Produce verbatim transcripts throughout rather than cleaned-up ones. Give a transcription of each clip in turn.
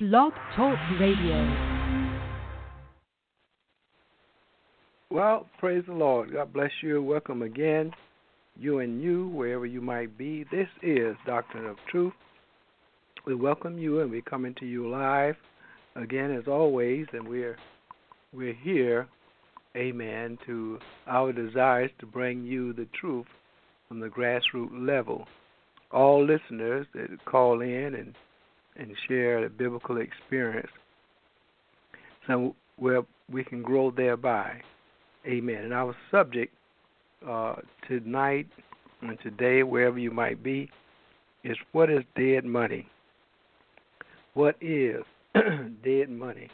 Blog Talk Radio. Well, praise the Lord. God bless you. Welcome again, you and you, wherever you might be. This is Doctrine of Truth. We welcome you, and we're coming to you live again, as always, and we're we're here, amen, to our desires to bring you the truth from the grassroots level. All listeners that call in and, and share the biblical experience, so where we can grow thereby. Amen. And our subject uh, tonight and today, wherever you might be, is what is dead money? What is dead money?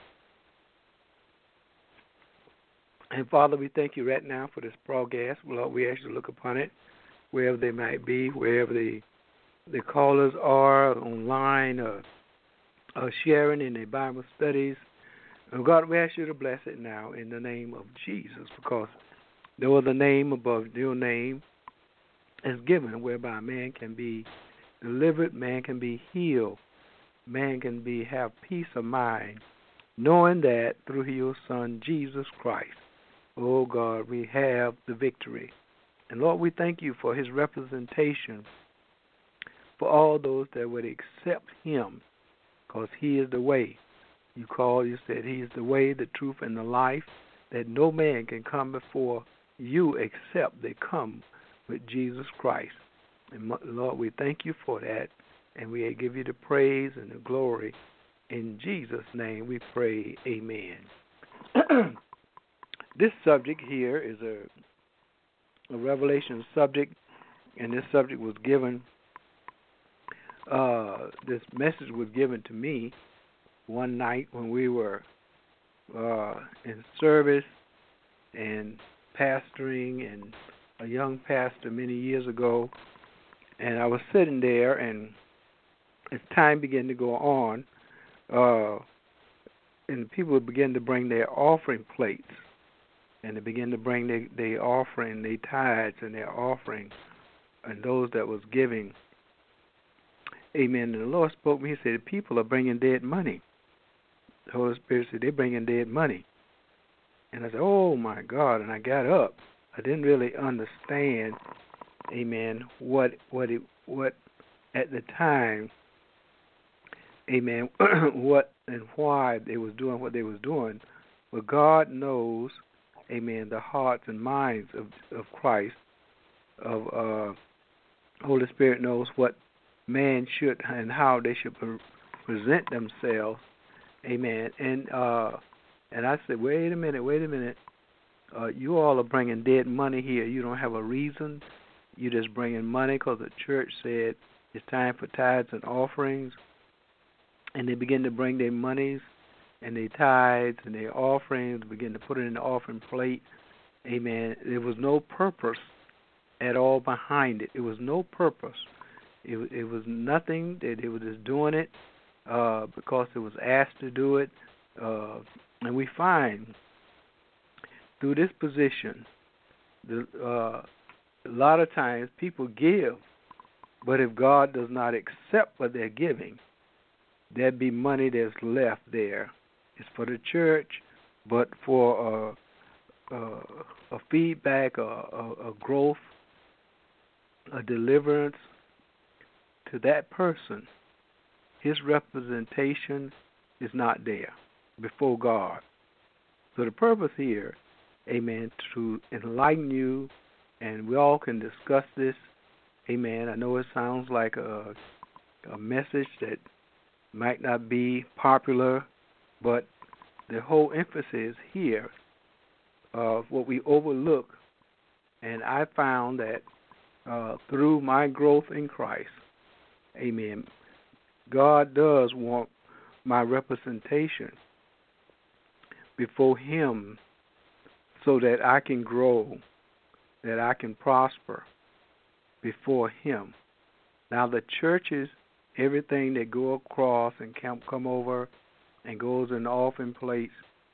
And Father, we thank you right now for this broadcast. Lord, we ask you to look upon it, wherever they might be, wherever the the callers are online, or, or sharing in their Bible studies. And God, we ask you to bless it now in the name of Jesus, because no other name above your name is given whereby man can be delivered, man can be healed, man can be have peace of mind, knowing that through your Son, Jesus Christ, oh God, we have the victory. And Lord, we thank you for his representation for all those that would accept him, because he is the way. You called, you said he is the way, the truth, and the life, that no man can come before you except they come with Jesus Christ. And Lord, we thank you for that, and we give you the praise and the glory. In Jesus' name we pray, amen. This subject here is a, a revelation subject, and this subject was given, uh, this message was given to me one night when we were uh, in service and pastoring, and a young pastor many years ago, and I was sitting there, and as time began to go on, uh, and people began to bring their offering plates, and they began to bring their, their offering, their tithes and their offering, and those that was giving. Amen. And the Lord spoke to me. He said, people are bringing dead money. The Holy Spirit said, they're bringing dead money. And I said, oh, my God. And I got up. I didn't really understand, amen, what what it, what at the time, amen, what and why they was doing what they was doing. But God knows, amen, the hearts and minds of, of Christ, of uh, Holy Spirit knows what man should and how they should pre- present themselves. Amen. And uh, and I said, wait a minute, wait a minute. Uh, you all are bringing dead money here. You don't have a reason. You're just bringing money because the church said it's time for tithes and offerings. And they begin to bring their monies and their tithes and their offerings, begin to put it in the offering plate. Amen. There was no purpose at all behind it. It was no purpose. It, it was nothing that they were just doing it uh, because it was asked to do it. Uh, and we find through this position, the, uh, a lot of times people give, but if God does not accept what they're giving, there'd be money that's left there. It's for the church, but for uh, uh, a feedback, a, a, a growth, a deliverance, to that person, his representation is not there before God. So the purpose here, amen, to enlighten you, and we all can discuss this, amen. I know it sounds like a, a message that might not be popular, but the whole emphasis here of what we overlook, and I found that uh, through my growth in Christ, amen, God does want my representation before him so that I can grow, that I can prosper before him. Now the churches, everything that go across and come, come over and goes in the offering plates,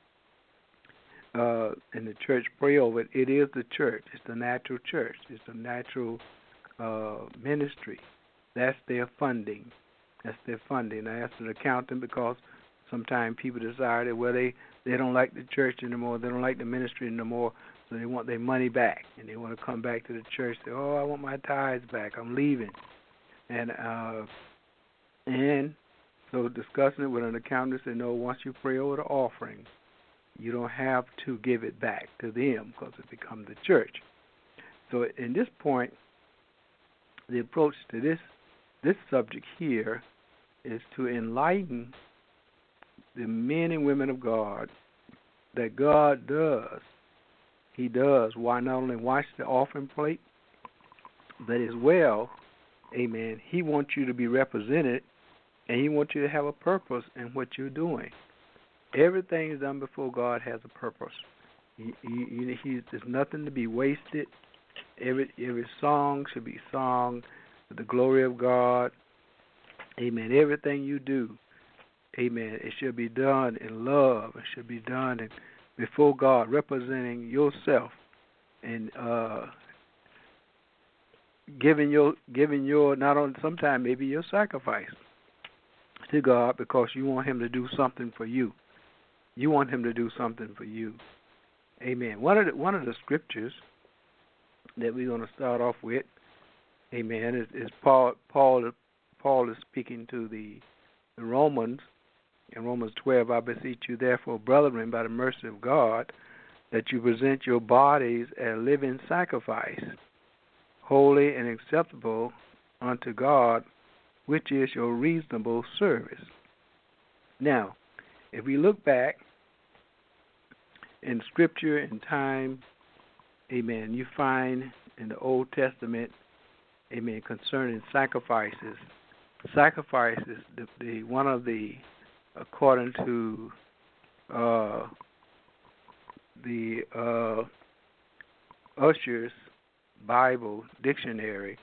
uh, and the church pray over it, it is the church. It's the natural church. It's the natural uh, ministry. That's their funding. That's their funding. I asked an accountant because sometimes people decide that, well, they, they don't like the church anymore, they don't like the ministry anymore, so they want their money back, and they want to come back to the church, say, oh, I want my tithes back, I'm leaving. And uh, and so discussing it with an accountant, they no, once you pray over the offering, you don't have to give it back to them because it becomes the church. So in this point, the approach to this this subject here is to enlighten the men and women of God that God does. He does. Why not only watch the offering plate, but as well, amen, He wants you to be represented, and He wants you to have a purpose in what you're doing. Everything is done before God has a purpose. He, he, he, there's nothing to be wasted. Every every song should be sung to the glory of God. Amen. Everything you do, amen, it should be done in love. It should be done in, before God, representing yourself and uh, giving your giving your not only sometimes maybe your sacrifice to God because you want Him to do something for you. You want Him to do something for you. Amen. One of the one of the scriptures that we're going to start off with, amen, is, is Paul. Paul. Paul is speaking to the, the Romans in Romans twelve. I beseech you, therefore, brethren, by the mercy of God, that you present your bodies a living sacrifice, holy and acceptable unto God, which is your reasonable service. Now, if we look back in Scripture and time, amen, you find in the Old Testament, amen, concerning sacrifices, sacrifices, the, the one of the, according to uh, the uh, Ussher's Bible Dictionary,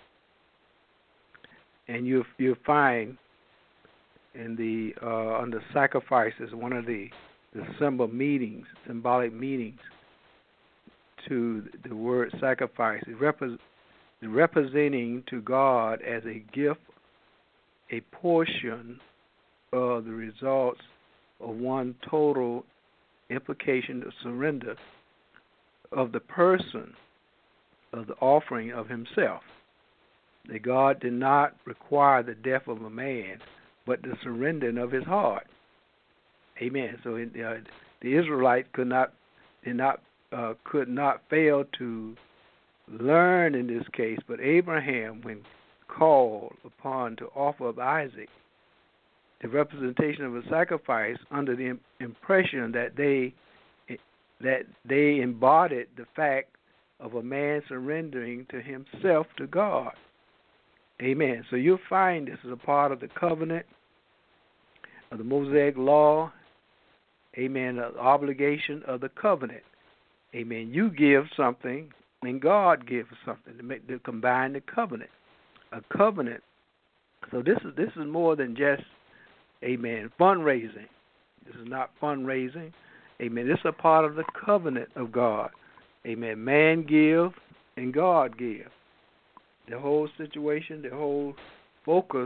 and you you find in the uh, under sacrifices one of the the symbol meanings, symbolic meanings to the word sacrifice, it repre- representing to God as a gift a portion of the results of one total implication of surrender of the person of the offering of himself. That God did not require the death of a man, but the surrendering of his heart. Amen. So uh, the Israelites could not, did not, uh, could not fail to learn in this case. But Abraham, when called upon to offer up Isaac, the representation of a sacrifice, under the impression that they that they embodied the fact of a man surrendering to himself to God. Amen. So you'll find this is a part of the covenant, of the Mosaic law. Amen. The obligation of the covenant. Amen. You give something, and God gives something to make to combine the covenant. A covenant. So this is this is more than just, amen, fundraising. This is not fundraising. Amen. This is a part of the covenant of God. Amen. Man give and God give. The whole situation, the whole focus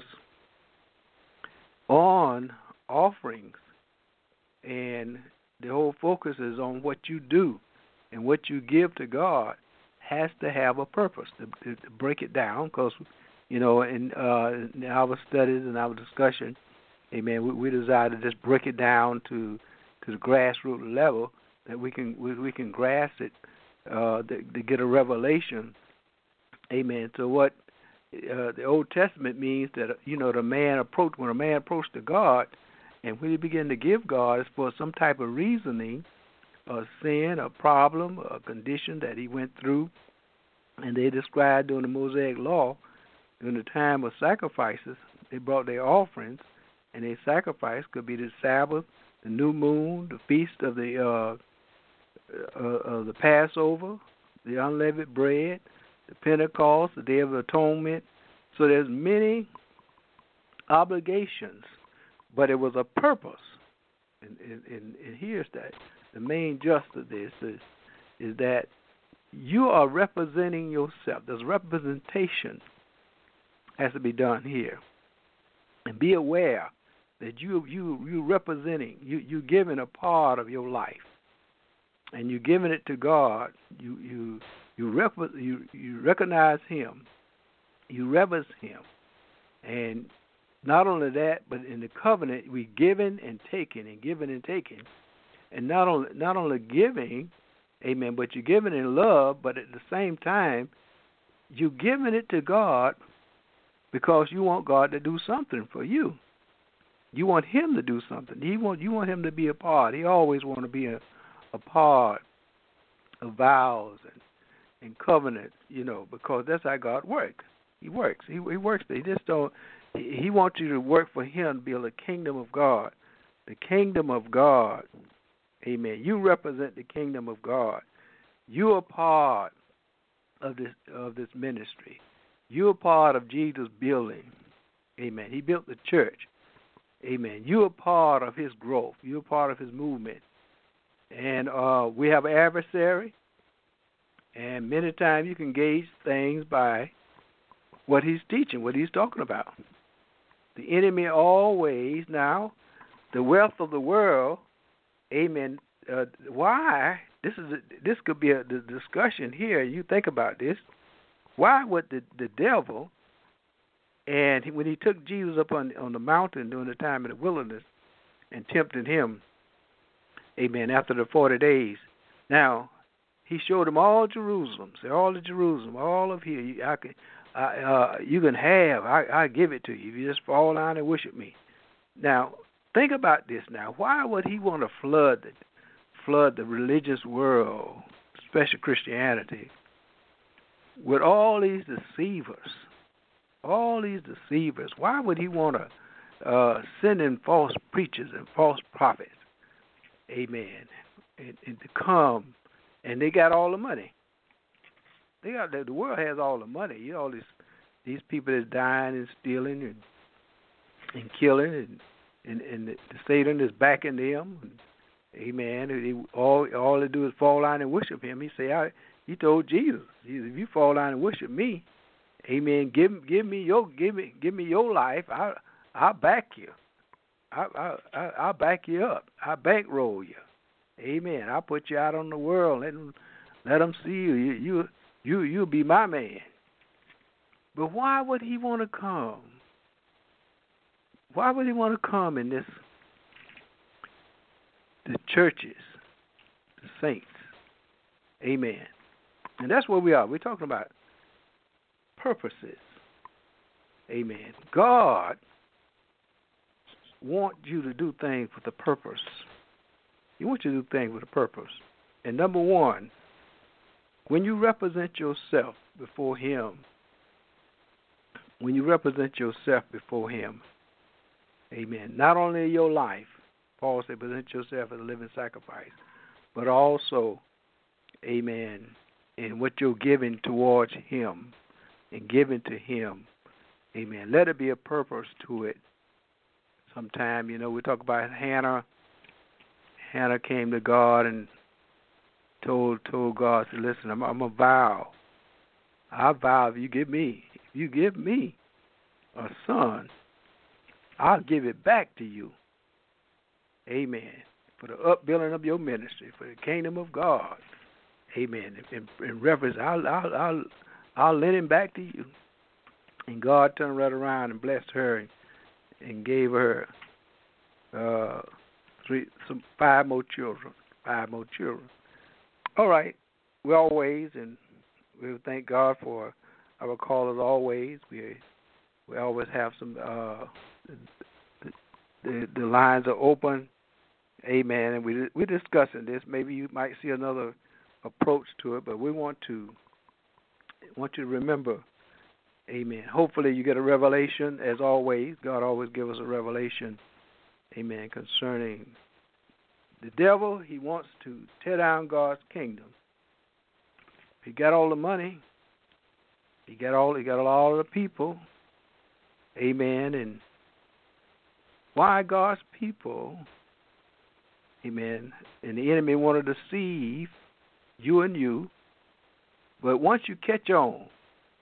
on offerings, and the whole focus is on what you do and what you give to God has to have a purpose. To, to, to break it down, because you know, in, uh, in our studies and our discussion, amen, we, we desire to just break it down to to the grassroots level, that we can we, we can grasp it, uh, to, to get a revelation. Amen. So what uh, the Old Testament means that, you know, the man approach when a man approached to God, and when he began to give God, it's for some type of reasoning, a sin, a problem, a condition that he went through, and they described during the Mosaic law, during the time of sacrifices, they brought their offerings, and their sacrifice could be the Sabbath, the new moon, the feast of the uh, uh, of the Passover, the unleavened bread, the Pentecost, the Day of Atonement. So there's many obligations, but it was a purpose. And, and, and, and here's that. The main gist of this is, is that you are representing yourself. There's representation has to be done here. And be aware that you you you representing, you you giving a part of your life, and you giving it to God. You you you rep, you you recognize Him, you reverence Him, and not only that, but in the covenant we giving and taking and giving and taking, and not only not only giving, amen, but you're giving in love, but at the same time you're giving it to God because you want God to do something for you. You want Him to do something. He want you want Him to be a part. He always want to be a, a part of vows and, and covenants, you know, because that's how God works. He works. He, he works. He just don't. He, he wants you to work for Him, build a kingdom of God. The kingdom of God. Amen. You represent the kingdom of God. You're a part of this of this ministry. You're a part of Jesus' building. Amen. He built the church. Amen. You're a part of His growth. You're a part of His movement. And uh, we have an adversary, and many times you can gauge things by what he's teaching, what he's talking about. The enemy always, now, the wealth of the world, amen, uh, why, this is a, this could be a the discussion here, you think about this, why would the, the devil, and he, when he took Jesus up on, on the mountain during the time in the wilderness and tempted him, amen, after the forty days, now, he showed them all Jerusalem, say all of Jerusalem, all of here, you, I can, I, uh, you can have, I, I give it to you, if you just fall down and worship me. Now, think about this now, why would he want to flood the, flood the religious world, especially Christianity, with all these deceivers? All these deceivers. Why would he want to uh, send in false preachers and false prophets? Amen. And, and to come, and they got all the money. They got the, the world has all the money. You know, all these these people that's dying and stealing and and killing, and and, and the, the Satan is backing them. And, amen. They, all all they do is fall down and worship him. He say, I, he told Jesus, if you fall down and worship me, amen. Give give me your give me give me your life. I I'll back you. I I I'll back you up. I bankroll you. Amen. I'll put you out on the world. Let them let them see you. You you you you'll be my man. But why would he want to come? Why would he want to come in this? The churches, the saints. Amen. And that's where we are. We're talking about purposes. Amen. God wants you to do things with a purpose. He wants you to do things with a purpose. And number one, when you represent yourself before him, when you represent yourself before him, amen, not only your life, Paul said, present yourself as a living sacrifice, but also, amen, in what you're giving towards him and giving to him, amen. Let it be a purpose to it. Sometime, you know, we talk about Hannah. Hannah came to God and told told God, said, listen, I'm, I'm a vow. I vow if you give me, if you give me a son, I'll give it back to you. Amen. For the upbuilding of your ministry, for the kingdom of God. Amen. In, in reference, I'll, I'll, I'll, I'll lend him back to you. And God turned right around and blessed her and, and gave her uh, three, some five more children. Five more children. All right. We always, and we thank God for our callers always. We we always have some, uh, the, the, the lines are open. Amen. And we, we're discussing this. Maybe you might see another approach to it, but we want to want you to remember, amen. Hopefully you get a revelation, as always. God always gives us a revelation, amen, concerning the devil. He wants to tear down God's kingdom. He got all the money. He got all he got all the people. Amen. And why God's people? Amen. And the enemy want to deceive you and you. But once you catch on,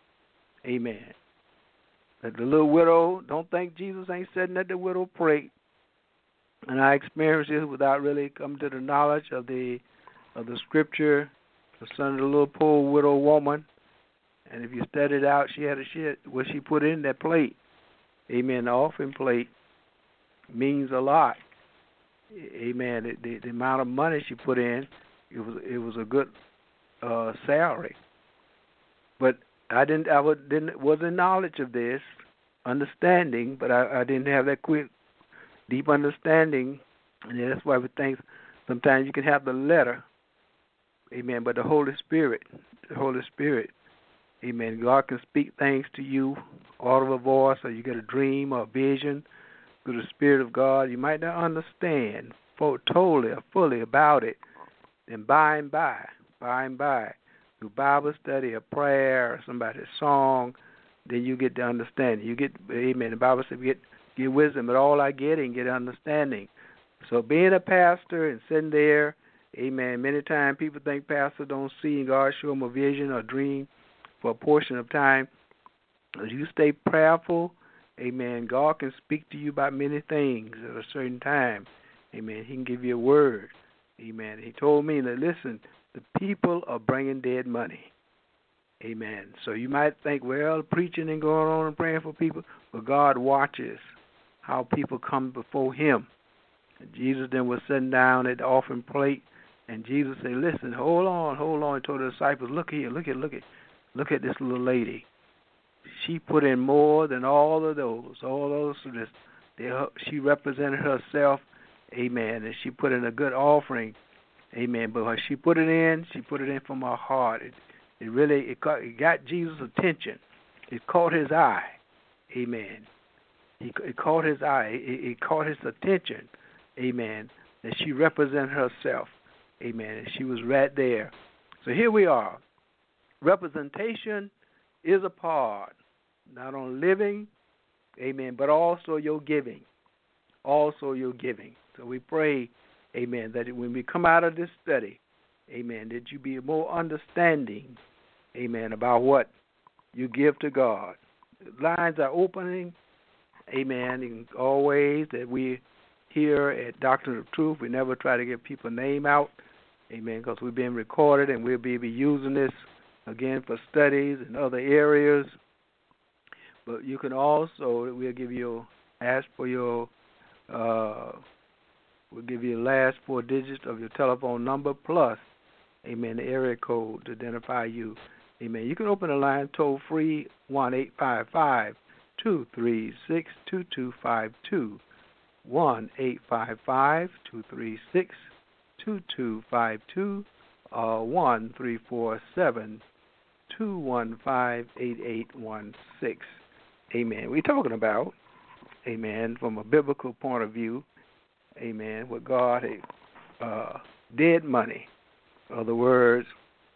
amen, that the little widow, don't think Jesus ain't sitting at the widow plate, And I experienced this without really coming to the knowledge of the of the scripture concerning the little poor widow woman. And if you study it out, she had a shit what she put in that plate. Amen. The offering plate means a lot. Amen. The, the, the amount of money she put in, it was it was a good uh, salary. But I didn't I was, didn't was in knowledge of this, understanding, but I, I didn't have that quick, deep understanding, and that's why we think sometimes you can have the letter, amen, but the Holy Spirit, the Holy Spirit, amen, God can speak things to you, audible voice, or you get a dream or a vision through the Spirit of God. You might not understand for, totally or fully about it, and by and by, by and by, through Bible study or prayer or somebody's song, then you get the understanding. You get, amen, the Bible says, get, get wisdom, but all I get and get understanding. So being a pastor and sitting there, amen, many times people think pastors don't see and God show them a vision or dream for a portion of time. As you stay prayerful, amen, God can speak to you about many things at a certain time. Amen. He can give you a word. Amen. He told me that, listen, the people are bringing dead money. Amen. So you might think, well, preaching and going on and praying for people, but God watches how people come before him. And Jesus then was sitting down at the offering plate, and Jesus said, listen, hold on, hold on. He told the disciples, look here, look at, look at, look at this little lady. She put in more than all of those, all those. This, they, she represented herself, amen, and she put in a good offering, amen. But when she put it in, she put it in from her heart. It, it really, it got, it got Jesus' attention. It caught his eye, amen. He, it caught his eye. It, it caught his attention, amen, that she represented herself, amen, and she was right there. So here we are. Representation is a part, not only living, amen, but also your giving, also your giving. So we pray, amen, that when we come out of this study, amen, that you be more understanding, amen, about what you give to God. Lines are opening, amen, and always that we here at Doctrine of Truth, we never try to get people's name out, amen, because we've been recorded and we'll be using this again for studies in other areas. But you can also, we'll give you, ask for your, uh, we'll give you the last four digits of your telephone number plus, amen, the area code to identify you. Amen. You can open the line toll free, one eight five five, two three six, two two five two, one eight five five, two three six, two two five two, uh, one three four seven, two one five, eight eight one six. Amen. We're talking about, amen, from a biblical point of view, amen, what God uh, dead money. In other words,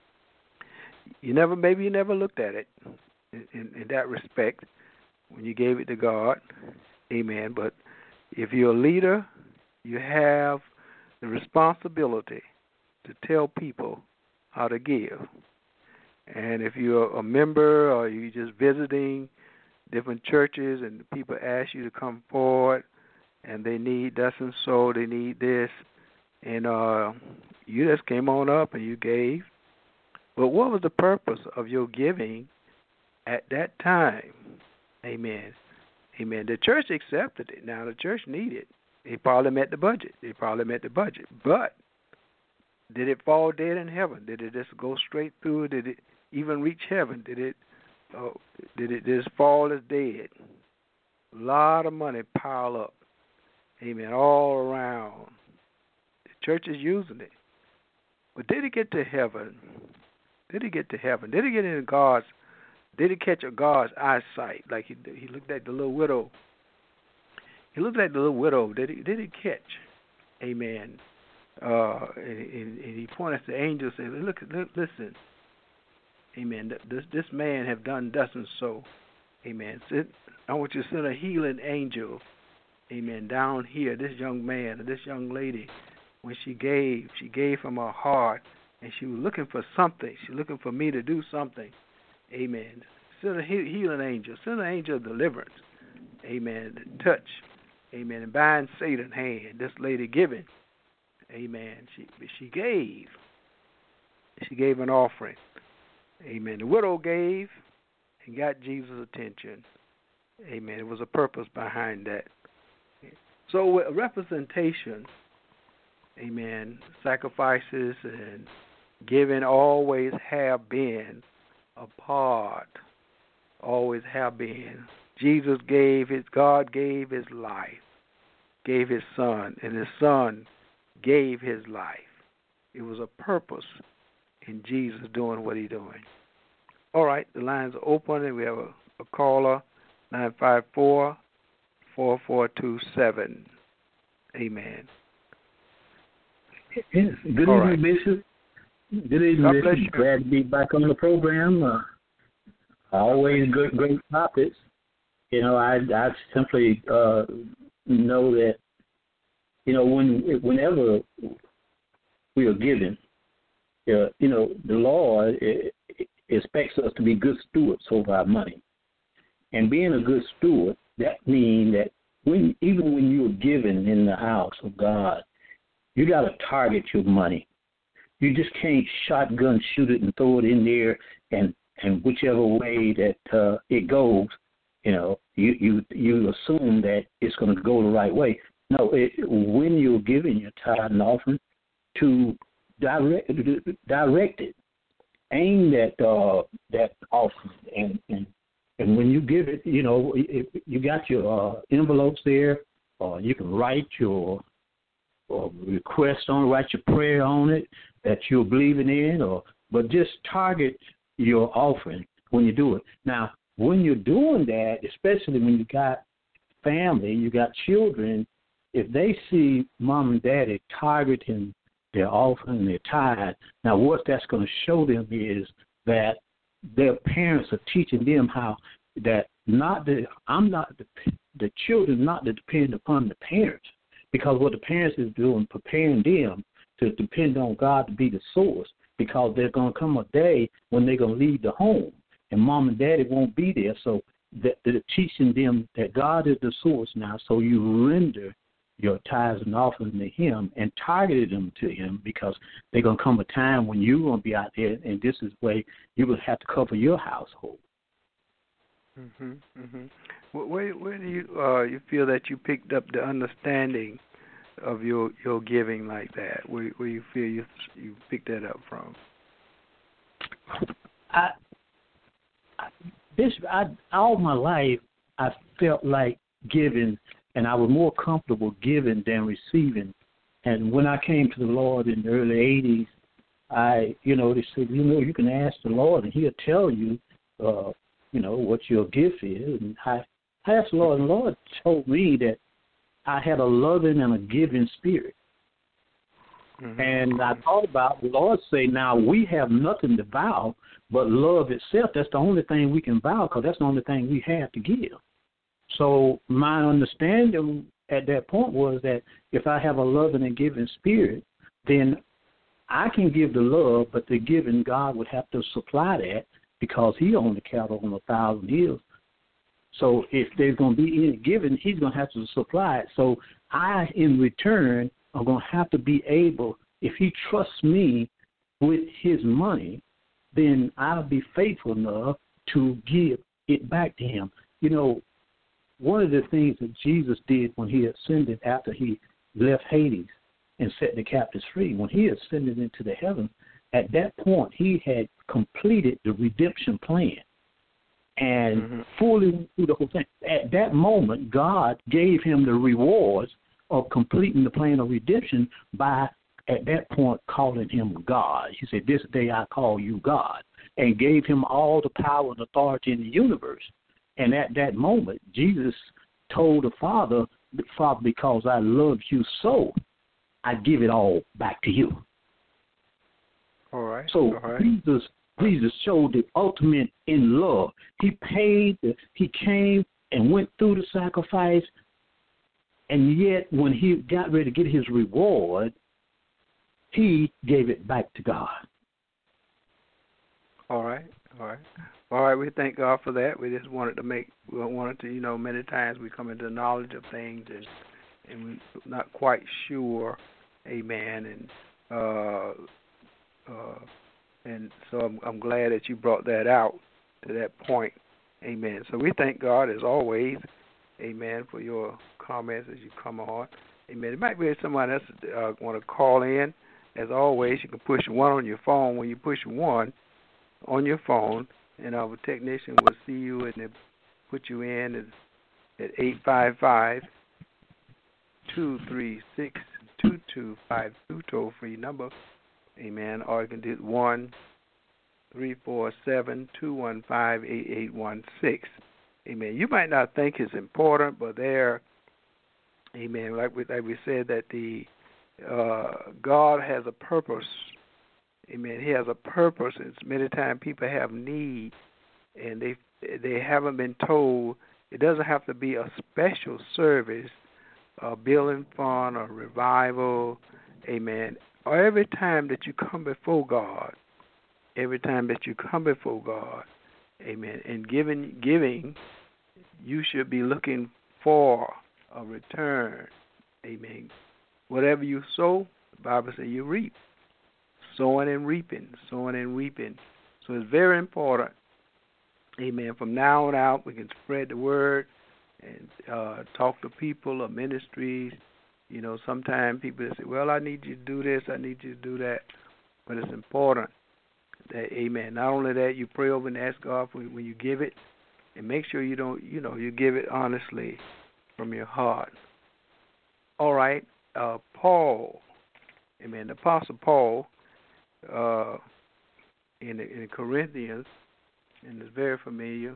you never, maybe you never looked at it in, in, in that respect when you gave it to God, amen. But if you're a leader, you have the responsibility to tell people how to give. And if you're a member or you're just visiting different churches and people ask you to come forward and they need thus and so, they need this, and uh, you just came on up and you gave. But what was the purpose of your giving at that time? Amen. Amen. The church accepted it. Now, the church needed it. They probably met the budget. They probably met the budget. But did it fall dead in heaven? Did it just go straight through? Did it even reach heaven? Did it oh, did it just fall as dead? A lot of money pile up. Amen. All around. The church is using it. But did it get to heaven? Did it get to heaven? Did it get into God's, did it catch a God's eyesight? Like he he looked at the little widow. He looked at the little widow. Did it, did it catch? Amen. Uh, and, and, and he pointed to the angel and said, look, look, listen. Amen. This this man have done thus and so. Amen. I want you to send a healing angel, amen, down here. This young man or this young lady, when she gave, she gave from her heart, and she was looking for something. She's looking for me to do something. Amen. Send a healing angel. Send an angel of deliverance. Amen. Touch Amen. And bind Satan's hand. This lady giving. Amen. She she gave. She gave an offering. Amen. The widow gave and got Jesus' attention. Amen. It was a purpose behind that. So with representation, amen, sacrifices and giving always have been a part, always have been. Jesus gave his, God gave his life, gave his son, and his son gave his life. It was a purpose in Jesus doing what he's doing. All right, the lines are open, and we have a, a caller, nine five four, four four two seven. Amen. Yes. Good All evening, right. Bishop. Good evening, God Bishop. bless you. Glad to be back on the program. Uh, always good, great topics. You know, I I simply uh, know that, you know, when whenever we are given, uh, you know, the Lord it, it expects us to be good stewards over our money. And being a good steward, that means that when even when you're given in the house of God, you got to target your money. You just can't shotgun shoot it and throw it in there, and, and whichever way that uh, it goes, you know, you, you you assume that it's going to go the right way. No, it, when you're giving your tithe and offering, to direct direct it, aim that uh, that offering, and, and and when you give it, you know, if you got your uh, envelopes there, or you can write your or request on, write your prayer on it that you're believing in, or but just target your offering when you do it. Now, when you're doing that, especially when you got family, you got children, if they see mom and daddy targeting their offering, their tithe, now what that's going to show them is that their parents are teaching them how that not the I'm not the the children not to depend upon the parents. Because what the parents is doing, preparing them to depend on God to be the source, because there's going to come a day when they're going to leave the home, and mom and daddy won't be there. So that they're teaching them that God is the source now, so you render your tithes and offerings to him and targeted them to him, because there's going to come a time when you're going to be out there, and this is where you will have to cover your household. Mm-hmm, mm-hmm. Where, where do you uh, you feel that you picked up the understanding of your, your giving like that? Where, where you feel you you picked that up from? I, I Bishop, I all my life I felt like giving, and I was more comfortable giving than receiving. And when I came to the Lord in the early eighties, I you know they said you know you can ask the Lord and He'll tell you. Uh, you know, what your gift is. And I asked the Lord, and the Lord told me that I had a loving and a giving spirit. Mm-hmm. And I thought about the Lord say, now we have nothing to vow but love itself. That's the only thing we can vow, because that's the only thing we have to give. So my understanding at that point was that if I have a loving and giving spirit, then I can give the love, but the giving, God would have to supply that, because he owned the cattle on a thousand hills. So if there's going to be any giving, he's going to have to supply it. So I, in return, am going to have to be able, if he trusts me with his money, then I'll be faithful enough to give it back to him. You know, one of the things that Jesus did when he ascended after he left Hades and set the captives free, when he ascended into the heavens, at that point, he had completed the redemption plan and mm-hmm. fully went through the whole thing. At that moment, God gave him the rewards of completing the plan of redemption by, at that point, calling him God. He said, this day I call you God, and gave him all the power and authority in the universe. And at that moment, Jesus told the Father, Father, because I loved you so, I give it all back to you. All right. So All right. Jesus, Jesus showed the ultimate in love. He paid. The, he came and went through the sacrifice, and yet when he got ready to get his reward, he gave it back to God. All right. All right. All right, we thank God for that. We just wanted to make, we wanted to, you know, many times we come into the knowledge of things and and we're not quite sure, amen, and uh, uh, and so I'm, I'm glad that you brought that out to that point, amen. So we thank God as always, amen, for your comments as you come on, amen. It might be someone else uh, want to call in. As always, you can push one on your phone. When you push one on your phone, and our technician will see you and then put you in at eight five five, two three six, two two five two, toll-free number, amen, or you can do one three four seven, two one five, eight eight one six, amen. You might not think it's important, but there, amen, like we, like we said, that the uh, God has a purpose. Amen. He has a purpose, and many times people have need, and they they haven't been told. It doesn't have to be a special service, a building fund, or revival, amen. Or every time that you come before God, every time that you come before God, amen, and giving, giving, you should be looking for a return, amen. Whatever you sow, the Bible says you reap. Sowing and reaping, sowing and reaping. So it's very important, amen. From now on out, we can spread the word and uh, talk to people or ministries. You know, sometimes people say, well, I need you to do this, I need you to do that. But it's important that, amen, not only that, you pray over and ask God for when you give it, and make sure you don't, you know, you give it honestly from your heart. All right, uh, Paul, amen, the Apostle Paul, Uh, in the, in the Corinthians, and it's very familiar.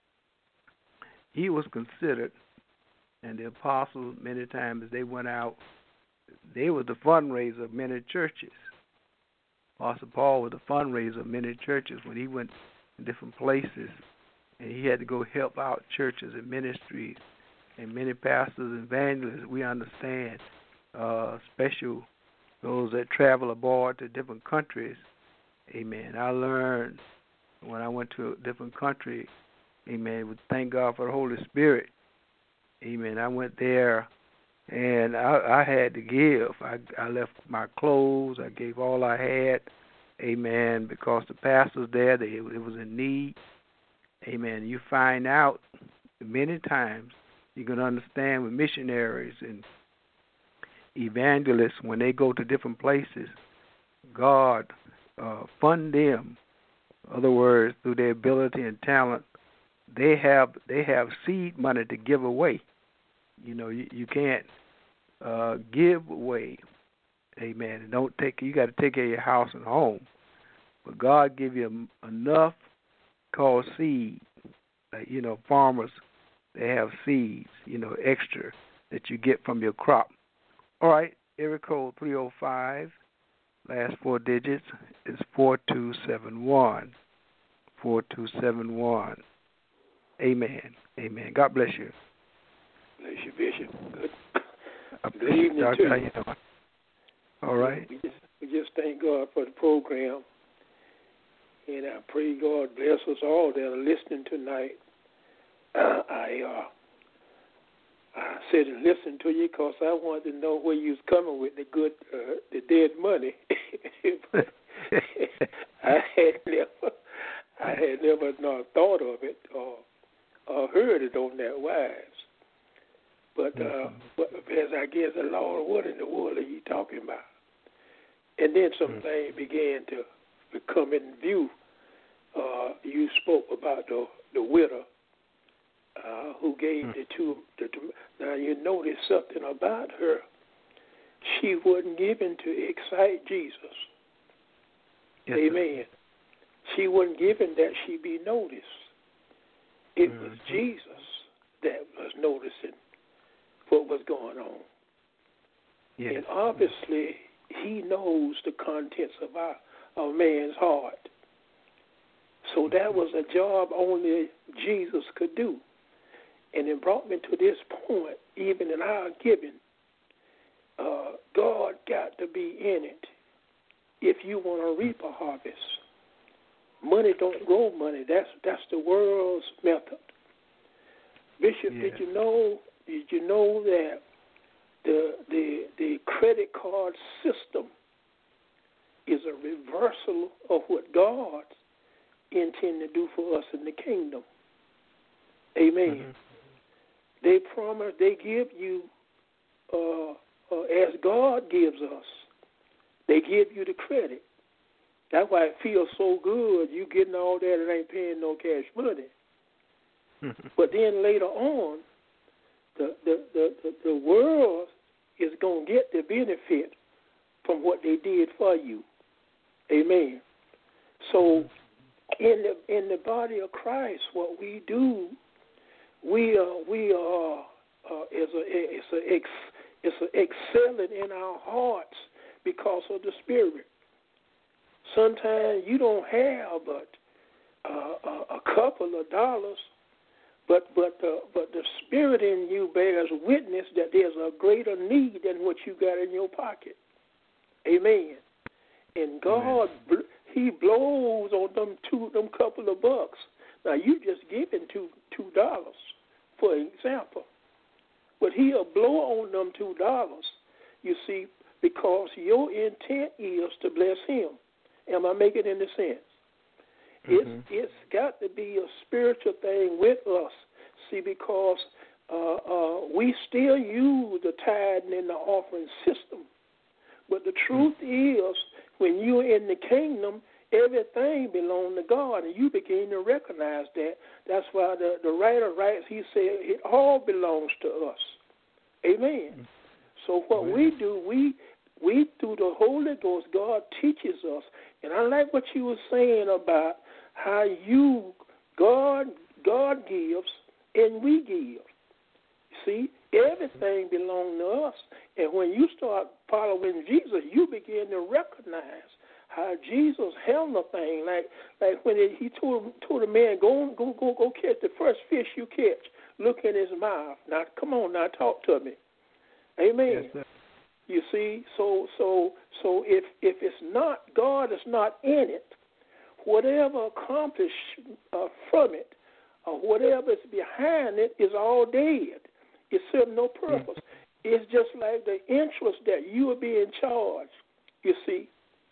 He was considered, and the apostles many times as they went out, they were the fundraiser of many churches. Apostle Paul was the fundraiser of many churches when he went in different places, and he had to go help out churches and ministries, and many pastors and evangelists. We understand, uh, special. Those that travel abroad to different countries, amen. I learned when I went to a different country, amen, thank God for the Holy Spirit, amen. I went there, and I, I had to give. I, I left my clothes. I gave all I had, amen, because the pastors there, they, it was in need, amen. You find out many times, you can understand with missionaries and evangelists, when they go to different places, God uh, fund them. In other words, through their ability and talent, they have they have seed money to give away. You know, you, you can't uh, give away, amen. And don't take. You got to take care of your house and home, but God give you enough called seed. Like, you know, farmers, they have seeds, you know, extra that you get from your crop. All right, area code three oh five, last four digits is four two seven one, four two seven one. Amen, amen. God bless you. Bless you, Bishop. Good, Good Good evening, Doctor, too. how you doing? All right. We just, we just thank God for the program, and I pray God bless us all that are listening tonight. Uh, I uh, I said and listen to you because I wanted to know where you was coming with the good, uh, the dead money. I had never, I had never not thought of it or, or heard it on that wise. But uh, as I guess the Lord, what in the world are you talking about? And then some things began to come in view. Uh, you spoke about the the widow. Uh, who gave mm. the two, the two. Now, you notice something about her. She wasn't given to excite Jesus. Yes, Amen. Sir. She wasn't given that she be noticed. It mm-hmm. was Jesus that was noticing what was going on. Yes. And obviously, he knows the contents of our of man's heart. So that was a job only Jesus could do. And it brought me to this point, even in our giving, uh, God got to be in it if you want to reap a harvest. Money don't grow money. That's that's the world's method. Bishop, Yeah. did you know? Did you know that the the the credit card system is a reversal of what God intended to do for us in the kingdom? Amen. Mm-hmm. They promise. They give you uh, uh, as God gives us. They give you the credit. That's why it feels so good. You getting all that and ain't paying no cash money. But then later on, the the, the, the, the world is going to get the benefit from what they did for you. Amen. So in the in the body of Christ, what we do, we are we are uh, is a it's a ex, it's a excelling in our hearts because of the Spirit. Sometimes you don't have but uh, a, a couple of dollars, but but the but the Spirit in you bears witness that there's a greater need than what you got in your pocket. Amen. And God, Amen. He blows on them two them couple of bucks. Now you just giving two two dollars, for example, but He'll blow on them two dollars. You see, because your intent is to bless Him. Am I making any sense? Mm-hmm. It's it's got to be a spiritual thing with us. See, because uh, uh, we still use the tithing and the offering system, but the truth mm-hmm. is, when you're in the kingdom, everything belongs to God, and you begin to recognize that. That's why the, the writer writes, he said, it all belongs to us. Amen. Mm-hmm. So what Amen. we do, we we through the Holy Ghost, God teaches us. And I like what you were saying about how you, God, God gives and we give. See, everything belongs to us. And when you start following Jesus, you begin to recognize how Jesus held the thing. Like, like when he told told a man, go go go go catch the first fish you catch. Look in his mouth. Now, come on, now talk to me. Amen. Yes, sir. You see, so so so if if it's not, God is not in it, whatever accomplished uh, from it, or whatever is behind it is all dead. It serves no purpose. Mm-hmm. It's just like the interest that you are being charged. You see,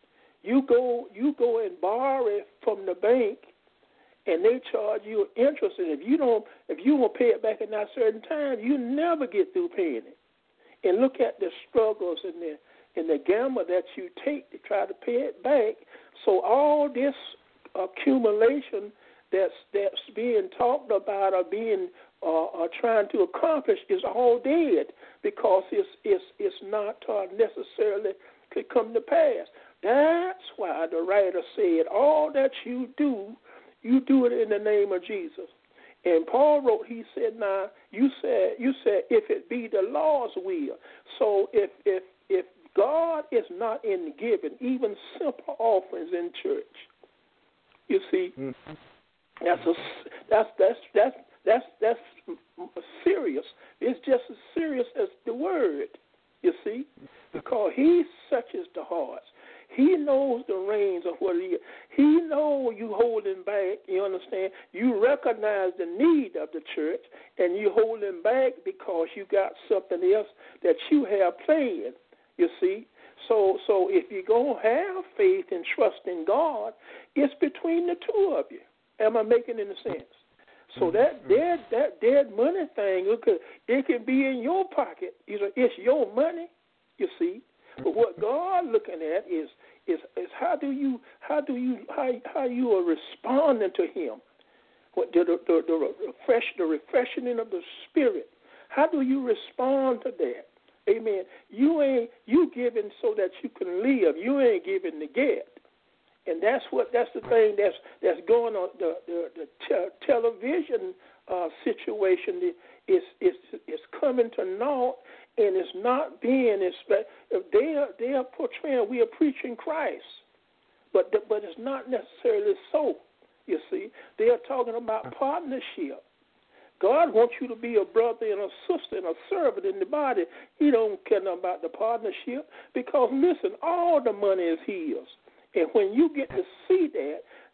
you go you go and borrow from the bank, and they charge you interest, and if you don't, if you won't pay it back in that certain time, you never get through paying it. And look at the struggles and the and the gamble that you take to try to pay it back. So all this accumulation that's that's being talked about or being uh, or trying to accomplish is all dead because it's it's it's not uh, necessarily could come to pass. That's why the writer said, all that you do, you do it in the name of Jesus. And Paul wrote, he said, now, you said, you said, if it be the Lord's will. So if if if God is not in giving, even simple offerings in church, you see, mm-hmm. that's a that's that's that's that's that's serious. It's just as serious as the word, you see, because He searches the hearts. He knows the reins of what he is. He knows you holding back, you understand? You recognize the need of the church, and you holding back because you got something else that you have planned, you see? So so if you're going to have faith and trust in God, it's between the two of you. Am I making any sense? So that dead, that dead money thing, it could, it can be in your pocket. You know, it's your money, you see? But what God looking at is is is how do you how do you how how you are responding to Him? What the the, the, the refresh the refreshing of the Spirit? How do you respond to that? Amen. You ain't you giving so that you can live. You ain't giving to get. And that's what that's the thing that's that's going on. The the, the te- television uh, situation is is is coming to naught. And it's not being, it's, they are they are portraying, we are preaching Christ, but the, but it's not necessarily so. You see, they are talking about partnership. God wants you to be a brother and a sister and a servant in the body. He don't care nothing about the partnership because listen, all the money is His, and when you get to see that,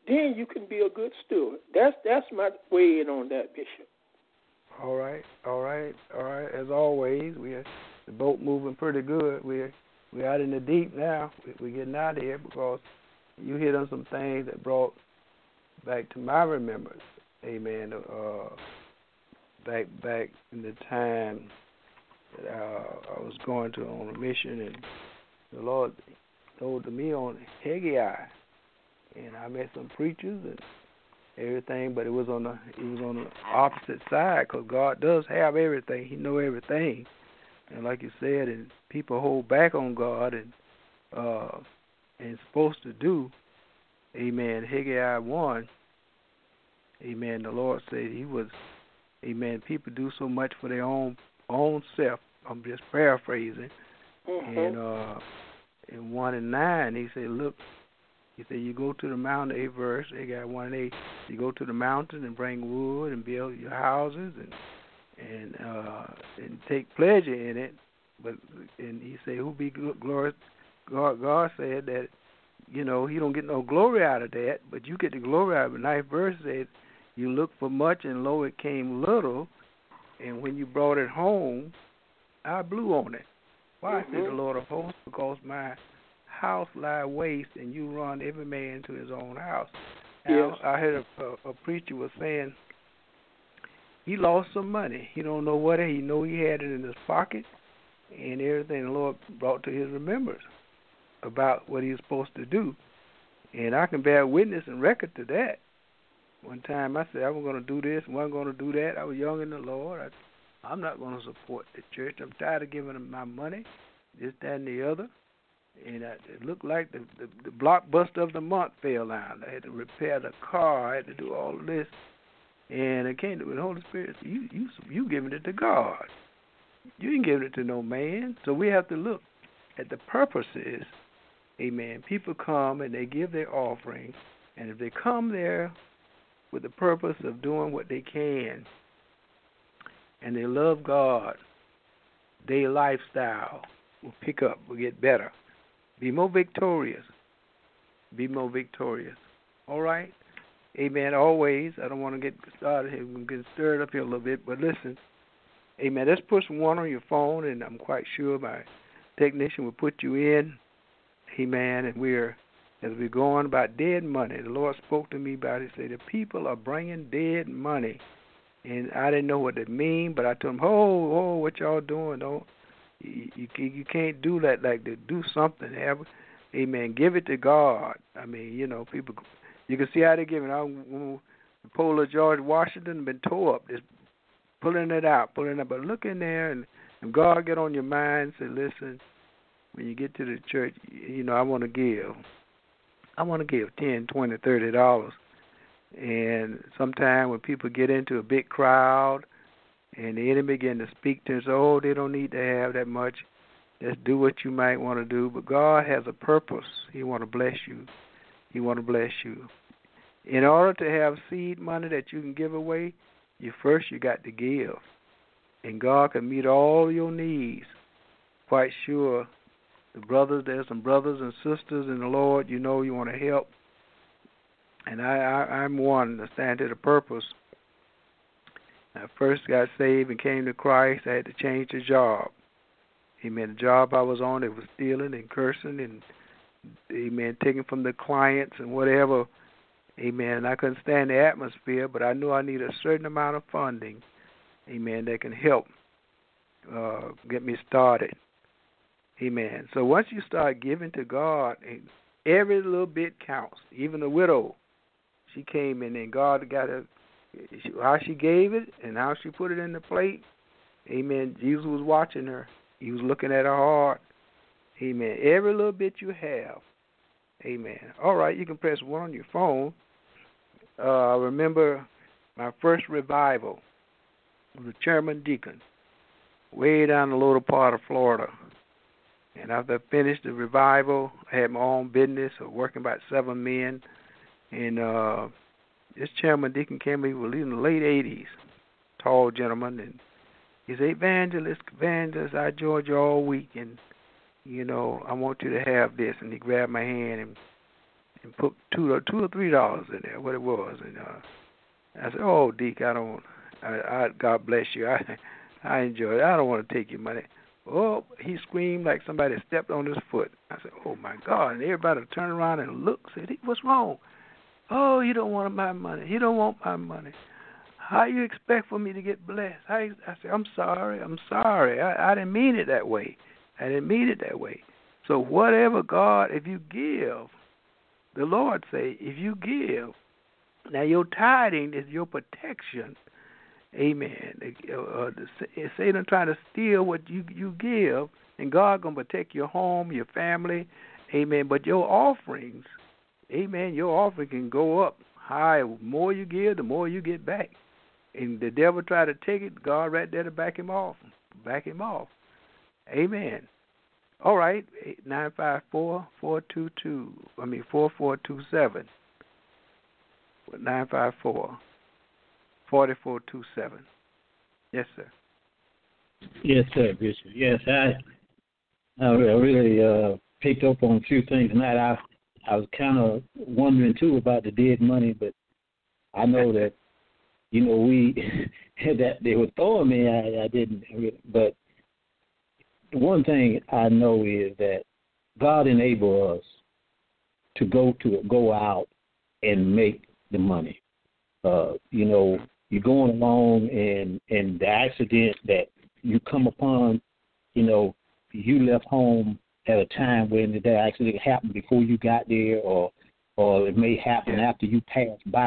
then you can be a good steward. That's that's my way in on that, Bishop. All right, all right, all right. As always, we are the boat moving pretty good. We're we're out in the deep now. We, we're getting out of here because you hit on some things that brought back to my remembrance. Amen. Uh, back back in the time that uh, I was going to on a mission, and the Lord told to me on Haggai, and I met some preachers and everything, but it was on the it was on the opposite side, because God does have everything. He know everything, and like you said, and people hold back on God and uh, and supposed to do. Amen. Haggai one. Amen. The Lord said He was. Amen. People do so much for their own own self. I'm just paraphrasing. Mm-hmm. And uh, in one and nine, He said, "Look." He said, you go to the mountain, eight verse, they got one and eight. You go to the mountain and bring wood and build your houses and and uh, and take pleasure in it. But and he said, who be glory? God, God said that, you know, He don't get no glory out of that, but you get the glory out of it. Ninth verse said, you look for much and lo, it came little, and when you brought it home, I blew on it. Why, Mm-hmm. said the Lord of hosts, because my house lie waste, and you run every man to his own house. Now, Yes. I heard a, a, a preacher was saying he lost some money. He don't know what he know he had it in his pocket, and everything the Lord brought to his remembrance about what he was supposed to do. And I can bear witness and record to that. One time I said I was going to do this, wasn't going to do that. I was young in the Lord. I, I'm not going to support the church. I'm tired of giving them my money, this, that, and the other. And I, it looked like the, the the blockbuster of the month fell down. I had to repair the car. I had to do all of this, and it came to the Holy Spirit. Said, you you you giving it to God. You ain't giving it to no man. So we have to look at the purposes. Amen. People come and they give their offering, and if they come there with the purpose of doing what they can, and they love God, their lifestyle will pick up, will get better. Be more victorious. Be more victorious. All right? Amen. Always. I don't want to get started here. We're getting stirred up here a little bit, but listen. Amen. Let's push one on your phone, and I'm quite sure my technician will put you in. Amen. And we're, as we're going about dead money, the Lord spoke to me about it. He said, the people are bringing dead money. And I didn't know what it mean, but I told him, oh, oh, what y'all doing? Don't. You, you you can't do that like to do something. Have, amen. Give it to God. I mean, you know, people. You can see how they're giving. I, the pole of George Washington been tore up. Just pulling it out, pulling it out. But look in there, and, and God get on your mind. Say, listen, when you get to the church, you know, I want to give. I want to give ten, twenty, thirty dollars. And sometimes when people get into a big crowd, and the enemy begin to speak to us, oh, they don't need to have that much. Just do what you might want to do. But God has a purpose. He want to bless you. He want to bless you. In order to have seed money that you can give away, you first you got to give. And God can meet all your needs. Quite sure the brothers, there's some brothers and sisters in the Lord, you know you want to help. And I, I, I'm one to stand to the purpose. I first got saved and came to Christ. I had to change the job. Amen. The job I was on, it was stealing and cursing and, amen, taking from the clients and whatever. Amen. And I couldn't stand the atmosphere, but I knew I needed a certain amount of funding, amen, that can help uh, get me started. Amen. So once you start giving to God, every little bit counts. Even the widow, she came in and God got her. How she gave it and how she put it in the plate, amen, Jesus was watching her. He was looking at her heart. Amen. Every little bit you have, amen. All right, you can press one on your phone. Uh, I remember my first revival was a chairman deacon way down the lower part of Florida. And after I finished the revival, I had my own business of working about seven men. And uh this chairman deacon came, he was in the late eighties, tall gentleman, and he said, evangelist, evangelist, I joined you all week, and, you know, I want you to have this. And he grabbed my hand, and and put two or two or three dollars in there, what it was. And uh, I said, "Oh, Deke, I don't. I, I God bless you. I I enjoy it. I don't want to take your money." Oh, he screamed like somebody stepped on his foot. I said, "Oh my God!" And everybody turned around and looked. Said, "What's wrong?" "Oh, he don't want my money. He don't want my money. How you expect for me to get blessed?" I, I said, "I'm sorry. I'm sorry. I, I didn't mean it that way. I didn't mean it that way." So whatever God, if you give, the Lord say, if you give, now your tithing is your protection. Amen. Uh, Satan trying to steal what you, you give, and God going to protect your home, your family. Amen. But your offerings, amen, your offering can go up high. The more you give, the more you get back. And the devil try to take it, God right there to back him off. Back him off. Amen. All right, nine five four, four two two, I mean four four two seven. nine five four, four four two seven. Yes, sir. Yes, sir, Bishop. Yes, I I really uh, picked up on a few things tonight. I I was kind of wondering too about the dead money, but I know that you know we that they were throwing me. I, I didn't, but one thing I know is that God enabled us to go to go out and make the money. Uh, you know, you're going along and and the accident that you come upon, you know, you left home at a time when the accident happened before you got there, or or it may happen after you pass by.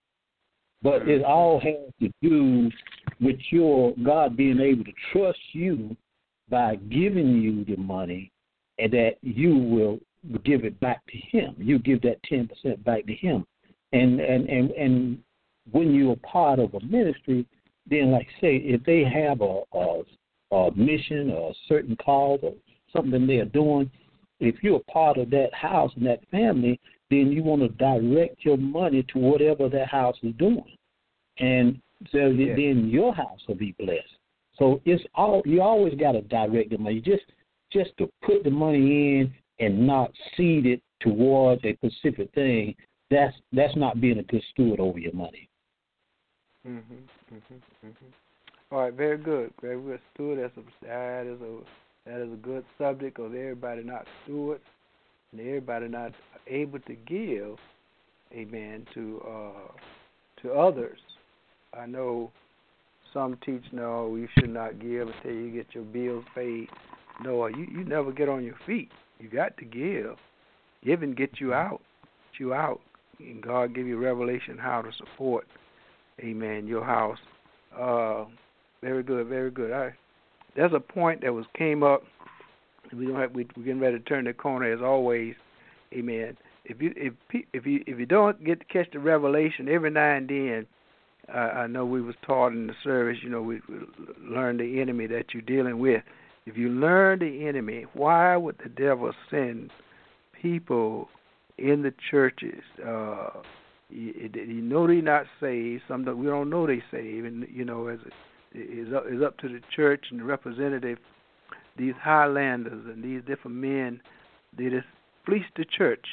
But it all has to do with your God being able to trust you by giving you the money, and that you will give it back to him. You give that ten percent back to him. And, and, and, and when you're part of a ministry, then like say, if they have a, a, a mission or a certain cause or something they're doing, if you're a part of that house and that family, then you want to direct your money to whatever that house is doing. And so yeah. then your house will be blessed. So it's all you always got to direct the money. Just just to put the money in and not seed it towards a specific thing. That's that's not being a good steward over your money. Mhm. Mhm. Mhm. All right. Very good. Very good steward. That's a, that is a that is a good subject of everybody not stewards and everybody not able to give. Amen. To uh, to others. I know. Some teach, no, you should not give until you get your bills paid. No, you, you never get on your feet. You got to give. Giving gets you out. Get you out. And God give you revelation how to support, amen, your house. Uh, very good, very good. All right. There's a point that was came up. We don't have, we, we're getting ready to turn the corner as always. Amen. If you if if you if you don't get to catch the revelation every now and then, Uh, I know we was taught in the service, you know, we, we learned the enemy that you're dealing with. If you learn the enemy, why would the devil send people in the churches? Uh, you, you know they're not saved. Some we don't know they saved, and you know, as it's up, it's up to the church and the representative. These Highlanders and these different men, they just fleece the church,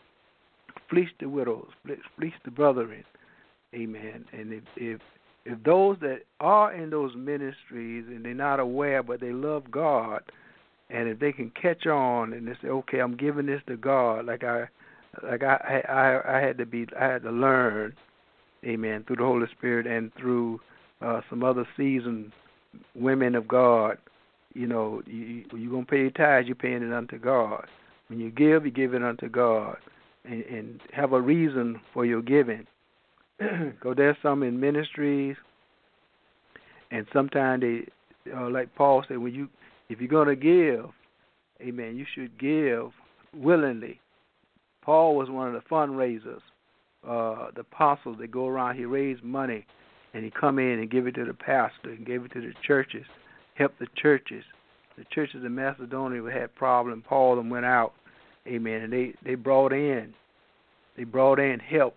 fleece the widows, fleece the brethren. Amen. And if, if if those that are in those ministries and they're not aware but they love God, and if they can catch on and they say, okay, I'm giving this to God, like I like I I, I had to be I had to learn, amen, through the Holy Spirit and through uh, some other seasoned women of God. You know, you you're gonna pay your tithes, you're paying it unto God. When you give, you give it unto God, and, and have a reason for your giving. Because there's some in ministries, and sometimes they, uh, like Paul said, when you, if you're gonna give, amen, you should give willingly. Paul was one of the fundraisers, uh, the apostles that go around. He raised money, and he come in and give it to the pastor and give it to the churches, help the churches. The churches in Macedonia had problems. Paul and went out, amen, and they they brought in, they brought in help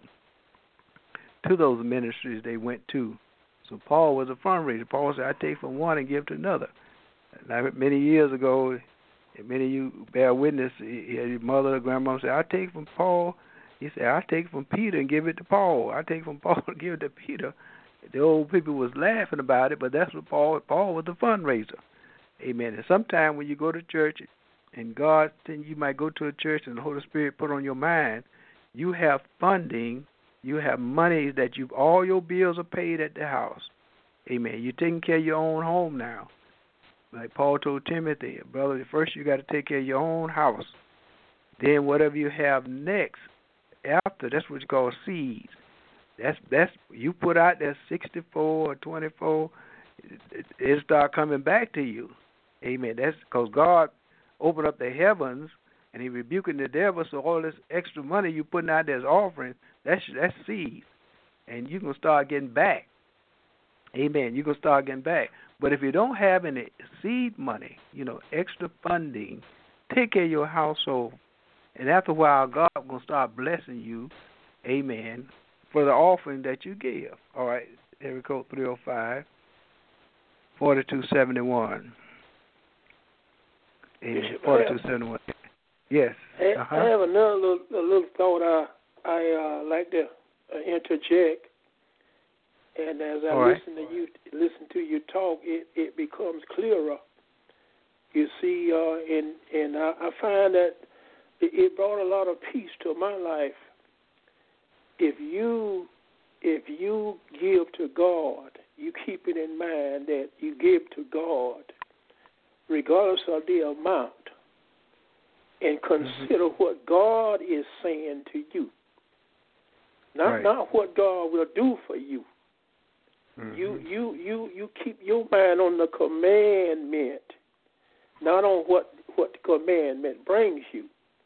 to those ministries they went to. So Paul was a fundraiser. Paul said, I take from one and give to another. Now, many years ago, and many of you bear witness, your mother or grandmother said, I take from Paul He said, I take from Peter and give it to Paul. I take from Paul and give it to Peter. The old people was laughing about it, but that's what Paul Paul was the fundraiser. Amen. And sometimes when you go to church and God, then you might go to a church and the Holy Spirit put on your mind, you have funding, you have money that you all your bills are paid at the house. Amen. You're taking care of your own home now. Like Paul told Timothy, brother, first you got to take care of your own house. Then whatever you have next, after, that's what you call seeds. That's that's you put out there sixty-four or twenty-four, it, it start coming back to you. Amen. That's because God opened up the heavens and He rebuking the devil. So all this extra money you putting out there as offering, that's that's seed, and you can start getting back. Amen. You can start getting back. But if you don't have any seed money, you know, extra funding, take care of your household, and after a while, God will start blessing you. Amen. For the offering that you give. All right, area code three oh five, four two seven one. Amen. forty-two seventy-one. Yes. Uh-huh. I have another little, a little thought I I uh, like to uh, interject. And as I All listen right. to you listen to you talk, it, it becomes clearer. You see, uh, and and I, I find that it, it brought a lot of peace to my life. If you if you give to God, you keep it in mind that you give to God, regardless of the amount, and consider mm-hmm. what God is saying to you, not right. not what God will do for you. Mm-hmm. You you you you keep your mind on the commandment, not on what what the commandment brings you.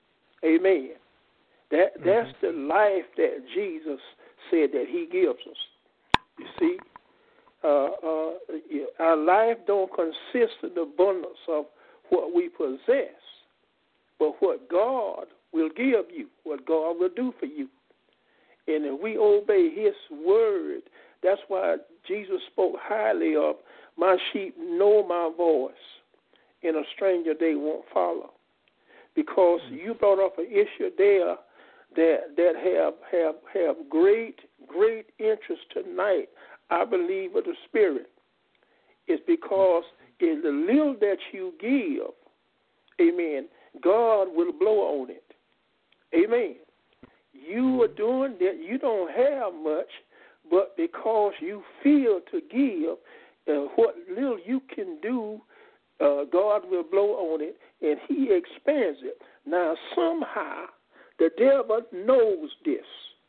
Amen. That that's mm-hmm. the life that Jesus said that He gives us. You see, uh, uh, our life don't consist of the abundance of what we possess, but what God will give you, what God will do for you. And if we obey His word, that's why Jesus spoke highly of, my sheep know my voice, and a stranger they won't follow. Because mm-hmm. you brought up an issue there that that have have have great great interest tonight, I believe, of the Spirit. It's because in the little that you give, amen, God will blow on it. Amen. You are doing that, you don't have much, but because you feel to give, uh, what little you can do, uh, God will blow on it, and He expands it. Now, somehow, the devil knows this.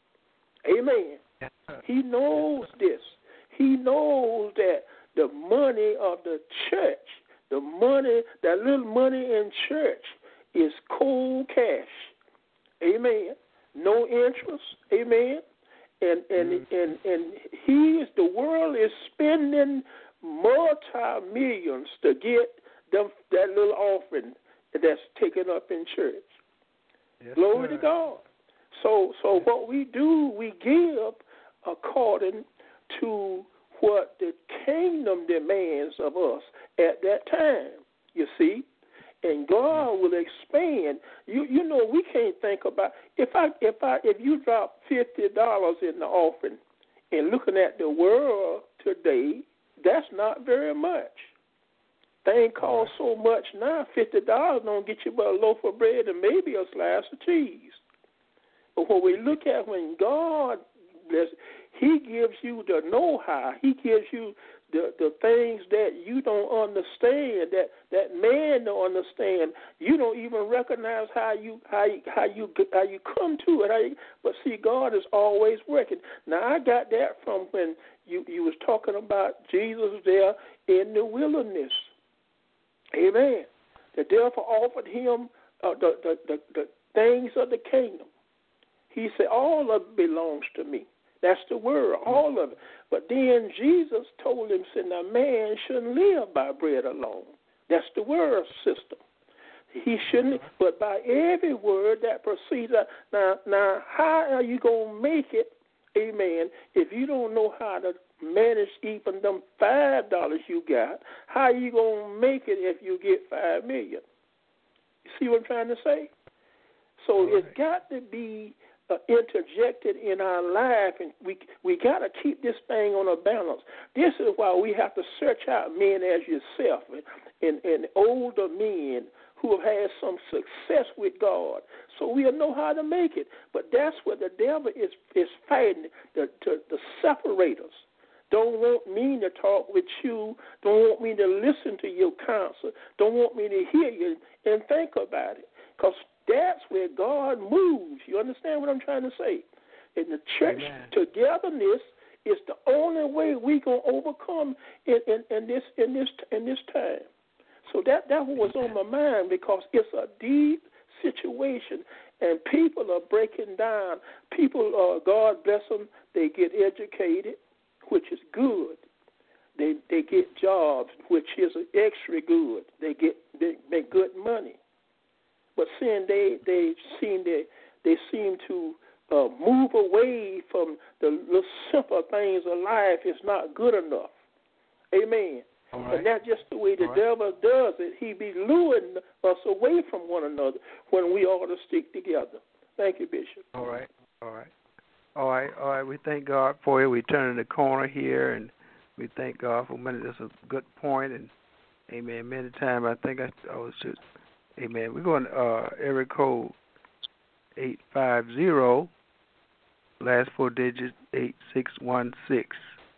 Amen. He knows this. He knows that the money of the church, the money, that little money in church is cold cash. Amen. No interest. Amen. And and mm-hmm. and and he is the world is spending multi millions to get them that little offering that's taken up in church. Yes, Glory sir. to God. So so yes. what we do, we give according to what the kingdom demands of us at that time. You see? And God will expand. You you know we can't think about if I if I if you drop fifty dollars in the offering, and looking at the world today, that's not very much. Things cost so much now. Fifty dollars don't get you but a loaf of bread and maybe a slice of cheese. But when we look at when God bless, He gives you the know-how. He gives you the the things that you don't understand, that, that man don't understand. You don't even recognize how you how you, how you how you come to it. How you, but see, God is always working. Now I got that from when you you was talking about Jesus there in the wilderness. Amen. The devil offered him uh, the, the the the things of the kingdom. He said, "All of it belongs to me." That's the word, all of it. But then Jesus told him, said, now man shouldn't live by bread alone. That's the word system. He shouldn't, but by every word that proceeds. Now, now, how are you going to make it, amen, if you don't know how to manage even them five dollars you got? How are you going to make it if you get five million? You see what I'm trying to say? So right. It's got to be uh, interjected in our life, and we we got to keep this thing on a balance. This is why we have to search out men as yourself and, and, and older men who have had some success with God, so we'll know how to make it. But that's what the devil is is fighting, to, to, to separate us. Don't want me to talk with you. Don't want me to listen to your counsel. Don't want me to hear you and think about it. Because that's where God moves. You understand what I'm trying to say? In the church, Amen. Togetherness is the only way we can overcome in, in, in this in this in this time. So that that was on my mind, because it's a deep situation, and people are breaking down. People, uh, God bless them, they get educated, which is good. They they get jobs, which is extra good. They get they make good money. But seeing they they seem they they seem to uh, move away from the little simple things of life is not good enough. Amen. All right. And that's just the way the All devil right. does it. He be luring us away from one another when we ought to stick together. Thank you, Bishop. All right. All right. All right. All right. We thank God for you. We turn in the corner here, and we thank God for a minute. That's a good point, and amen. Many times I think I, I was just, amen. We're going to uh, area code eight five zero, last four digits eight six one six.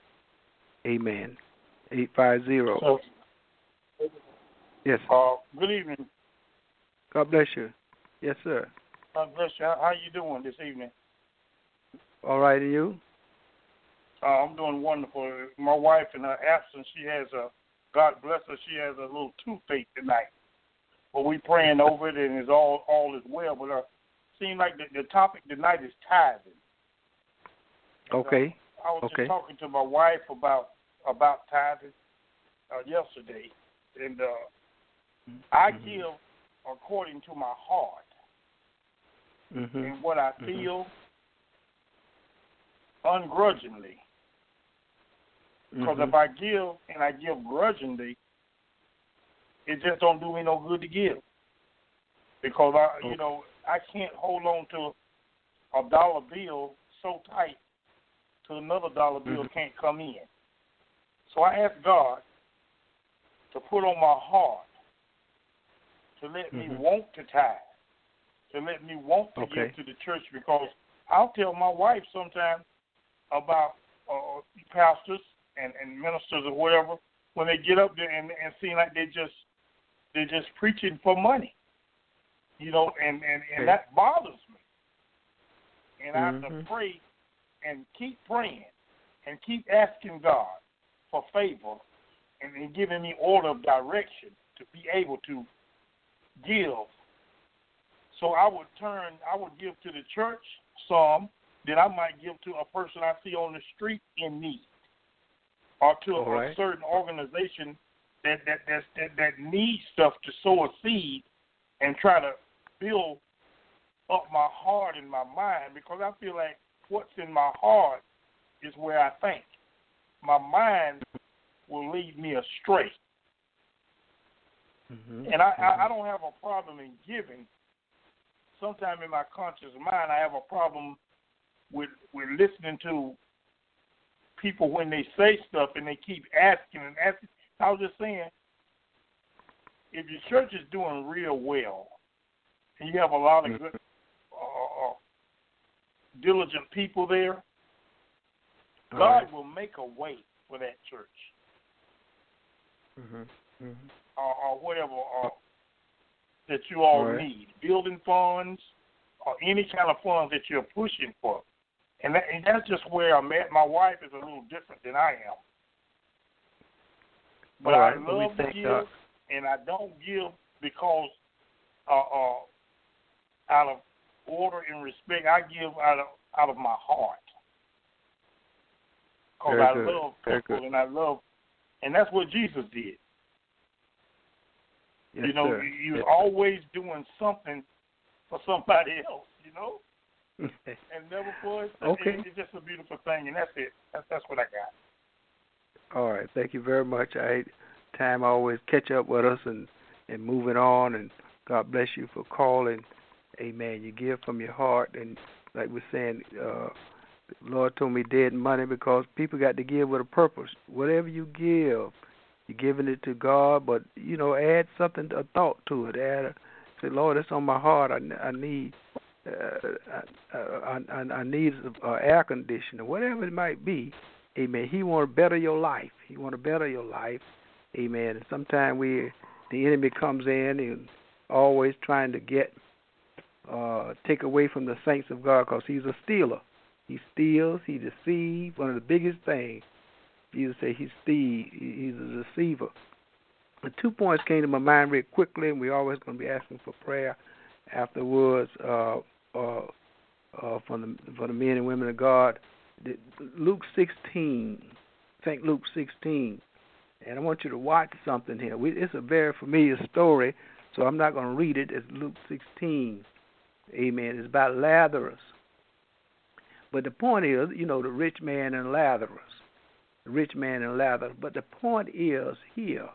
Amen. eight five zero. So, yes. Uh, good evening. God bless you. Yes, sir. God bless you. How, how you doing this evening? All right, and you? Uh, I'm doing wonderful. My wife, in her absence, she has a, God bless her, she has a little toothache tonight. But we praying over it, and it's all all is well. But it uh, seems like the, the topic tonight is tithing. Okay. Uh, I was okay. just talking to my wife about about tithing uh, yesterday, and uh, mm-hmm. I give according to my heart mm-hmm. and what I feel mm-hmm. ungrudgingly. Because mm-hmm. if I give and I give grudgingly, it just don't do me no good to give. Because I, okay. you know, I can't hold on to a dollar bill so tight till another dollar bill mm-hmm. can't come in. So I ask God to put on my heart to let mm-hmm. me want to tithe, to let me want to okay. give to the church, because I'll tell my wife sometimes about uh, pastors and, and ministers or whatever when they get up there and, and seem like they just they're just preaching for money, you know, and, and, and okay. that bothers me. And mm-hmm. I have to pray and keep praying and keep asking God for favor and, and giving me order of direction to be able to give. So I would turn, I would give to the church some that I might give to a person I see on the street in need, or to a, right. a certain organization that that, that that that needs stuff to sow a seed and try to build up my heart and my mind, because I feel like what's in my heart is where I think. My mind will lead me astray. Mm-hmm. And I, mm-hmm. I, I don't have a problem in giving. Sometimes in my conscious mind, I have a problem with with listening to people when they say stuff and they keep asking and asking. I was just saying, if your church is doing real well and you have a lot of good, uh, diligent people there, all God right. will make a way for that church. Mm-hmm. Mm-hmm. Or, or whatever uh, that you all, all right. need, building funds or any kind of funds that you're pushing for. And, that, and that's just where I'm at. My wife is a little different than I am. But right. I love to give, God. and I don't give because uh, uh, out of order and respect. I give out of out of my heart. Because I good. love Very people, good. and I love, and that's what Jesus did. Yes, you know, sir. he was yes, always doing something for somebody else, you know, and never for us. Okay. It, it's just a beautiful thing, and that's it. That's, that's what I got. All right. Thank you very much. I time always catch up with us and, and moving on, and God bless you for calling. Amen. You give from your heart, and like we're saying, uh, the Lord told me dead money because people got to give with a purpose. Whatever you give, you're giving it to God, but, you know, add something, a thought to it. Add a, say, Lord, it's on my heart. I, I need uh, I, I, I need uh, air conditioner, whatever it might be. Amen. He want to better your life. He want to better your life. Amen. And sometimes we, the enemy comes in and always trying to get, uh, take away from the saints of God because he's a stealer. He steals, he deceives. One of the biggest things, Jesus said he steals, he's a deceiver. The two points came to my mind real quickly, and we're always going to be asking for prayer afterwards uh, uh, uh, from the, for the men and women of God. Luke sixteen, Saint Luke sixteen, and I want you to watch something here. We, it's a very familiar story, so I'm not going to read it. It's Luke sixteen, amen. It's about Lazarus. But the point is, you know, the rich man and Lazarus, the rich man and Lazarus. But the point is here,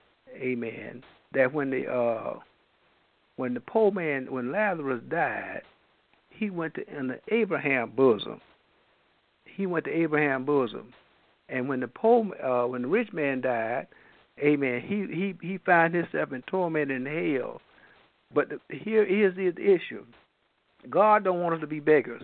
amen, that when the uh, when the poor man, when Lazarus died, he went to in the Abraham bosom. He went to Abraham bosom, and when the poor, uh, when the rich man died, amen, he he he found himself in torment in hell. But the, here is the issue: God don't want us to be beggars.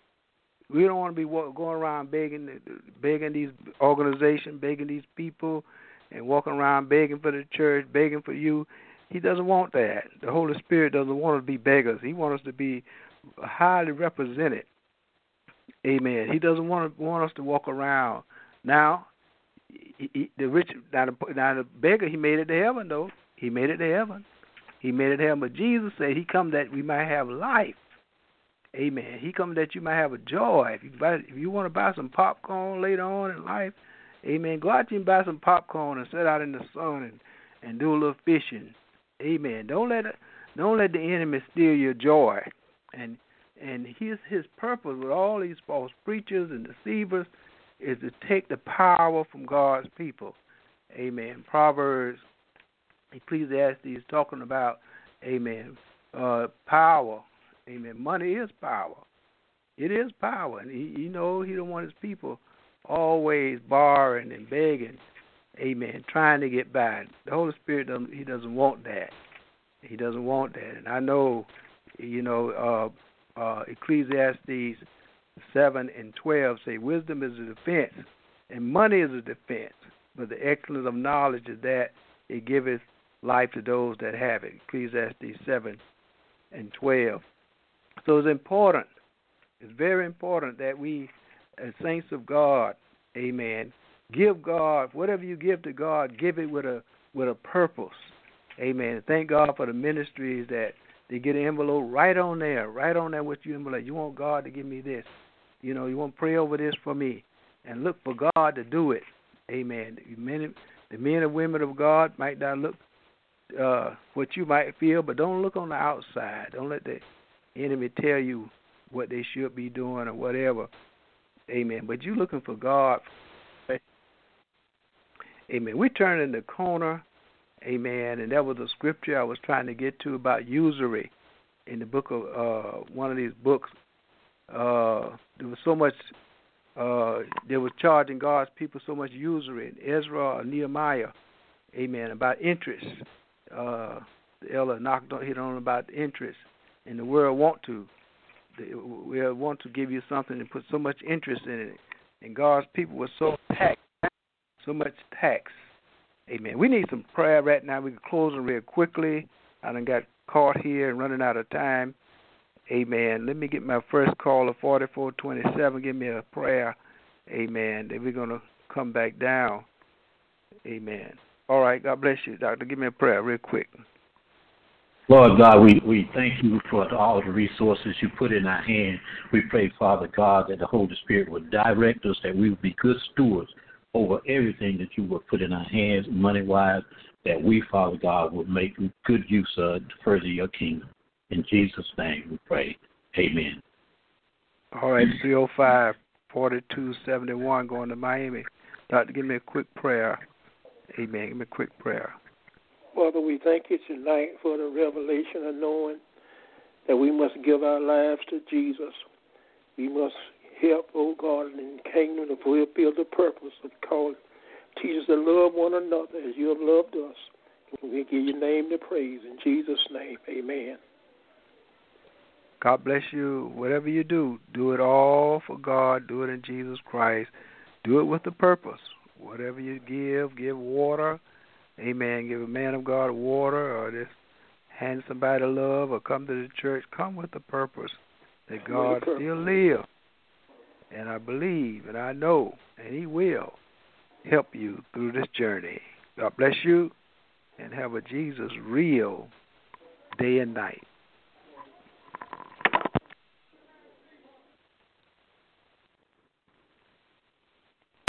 We don't want to be going around begging, begging these organizations, begging these people, and walking around begging for the church, begging for you. He doesn't want that. The Holy Spirit doesn't want us to be beggars. He wants us to be highly represented. Amen. He doesn't want to, want us to walk around. Now, he, he, the rich, now the, now the beggar, he made it to heaven, though. He made it to heaven. He made it to heaven. But Jesus said he come that we might have life. Amen. He come that you might have a joy. If you buy, if you want to buy some popcorn later on in life, amen, go out there and buy some popcorn and sit out in the sun and, and do a little fishing. Amen. Don't let it, don't let the enemy steal your joy. And and his his purpose with all these false preachers and deceivers is to take the power from God's people. Amen. Proverbs, Ecclesiastes is talking about, amen, uh, power. Amen. Money is power. It is power. And he, you know, he don't want his people always borrowing and begging, amen, trying to get by. The Holy Spirit, doesn't, he doesn't want that. He doesn't want that. And I know, you know, uh, uh, Ecclesiastes seven and twelve say, wisdom is a defense, and money is a defense. But the excellence of knowledge is that it giveth life to those that have it. Ecclesiastes seven and twelve. So it's important, it's very important that we, as saints of God, amen, give God, whatever you give to God, give it with a with a purpose. Amen. Thank God for the ministries that they get an envelope right on there, right on there with you envelope. You want God to give me this. You know, you want to pray over this for me. And look for God to do it. Amen. The men, the men and women of God might not look uh, what you might feel, but don't look on the outside. Don't let the enemy tell you what they should be doing or whatever. Amen. But you're looking for God. Amen. We turn in the corner. Amen. And that was a scripture I was trying to get to about usury in the book of uh, one of these books. Uh, there was so much, uh, they were charging God's people so much usury in Ezra or Nehemiah. Amen. About interest. Uh, the elder knocked on, hit on about interest. And the world want to. They will want to give you something and put so much interest in it. And God's people were so taxed, so much tax. Amen. We need some prayer right now. We can close it real quickly. I done got caught here and running out of time. Amen. Let me get my first caller, forty-four twenty-seven. Give me a prayer. Amen. Then we're going to come back down. Amen. All right. God bless you, Doctor. Give me a prayer real quick. Lord God, we, we thank you for all the resources you put in our hand. We pray, Father God, that the Holy Spirit would direct us, that we would be good stewards over everything that you would put in our hands, money-wise, that we, Father God, would make good use of to further your kingdom. In Jesus' name we pray. Amen. All right, three oh five, forty-two seventy-one going to Miami. Doctor, give me a quick prayer. Amen. Give me a quick prayer. Father, we thank you tonight for the revelation of knowing that we must give our lives to Jesus. We must help, oh God, in the kingdom to fulfill the purpose of calling. Teach us to love one another as you have loved us. We give your name the praise. In Jesus' name, amen. God bless you. Whatever you do, do it all for God. Do it in Jesus Christ. Do it with a purpose. Whatever you give, give water. Amen. Give a man of God water, or just hand somebody love, or come to the church. Come with a purpose that God still lives. And I believe, and I know, and He will help you through this journey. God bless you, and have a Jesus real day and night.